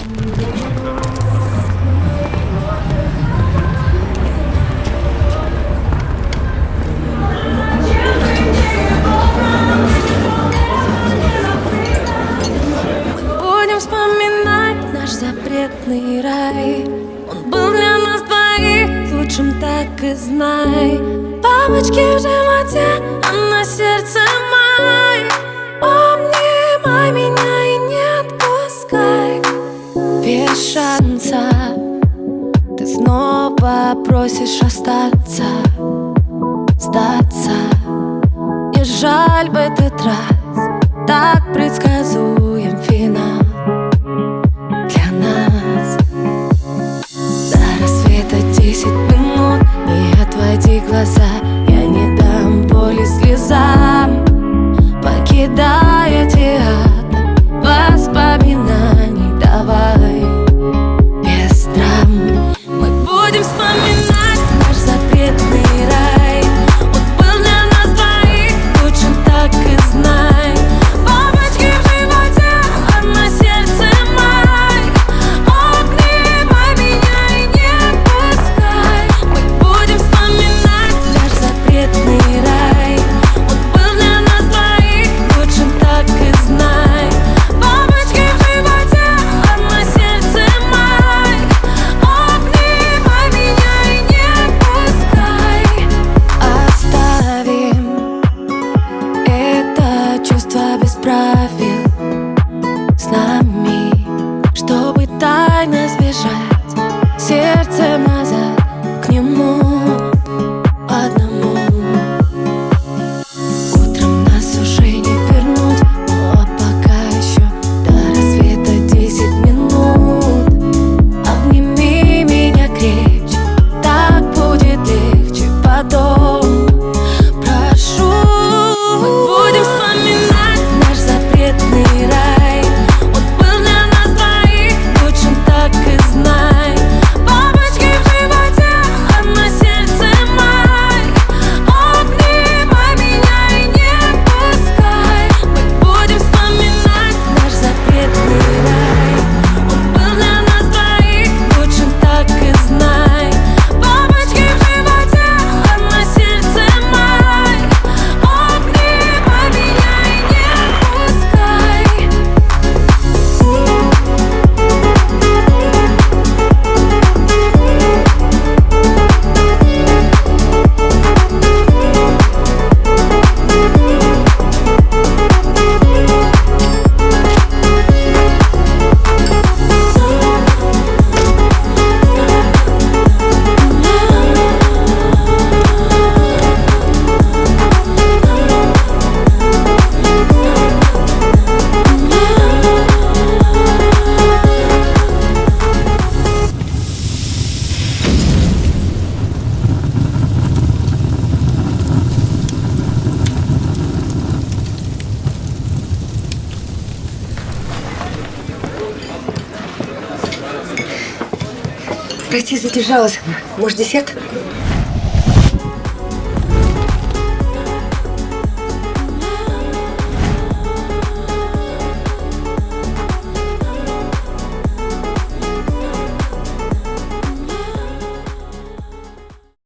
Будем вспоминать наш запретный рай. Он был для нас двоих лучшим, так и знай. Бабочки в животе, а на сердце май. Обнимай меня и не отпускай. Без шанса ты снова просишь остаться, сдаться. Не жаль в этот раз, так предсказуем финал для нас. До рассвета 10 минут, не отводи глаза. Я не дам воли слезам, покидая театр воспоминаний. Давай без драм. Мы будем вспоминать наш запретный рай. Он был для нас двоих лучшим, так и знай. Бабочки в животе, а на сердце май. Обнимай меня и не отпускай. Мы будем вспоминать наш запретный рай. Он был для нас двоих лучшим, так и знай. Бабочки в животе, а на сердце май. Обнимай меня и не отпускай. Оставим это чувство без правил с нами, чтобы тайно сбежать сердцем назад к нему одному. Утром нас уже не вернуть, но пока еще до рассвета 10 минут. Обними меня крепче, так будет легче потом. Прошу, мы будем вспоминать наш запретный рай. Он был для нас двоих лучшим, так и знай. Бабочки в животе, а на сердце май. Обнимай меня и не отпускай. Мы будем вспоминать наш запретный рай. Он был для нас двоих лучшим, так и знай. Бабочки в животе, а на сердце май. Обнимай меня и не отпускай. Прости, задержалась. Может, десерт?